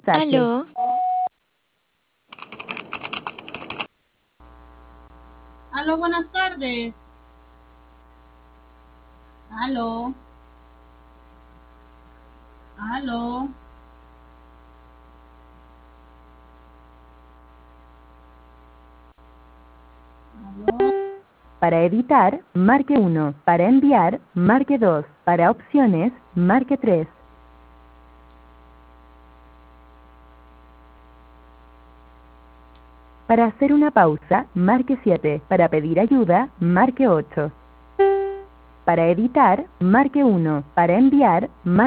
Aló, Aló, buenas tardes. Aló, aló, aló. Para editar, marque 1. Para enviar, marque 2. Para opciones, marque 3. Para hacer una pausa, marque 7. Para pedir ayuda, marque 8. Para editar, marque 1. Para enviar, marque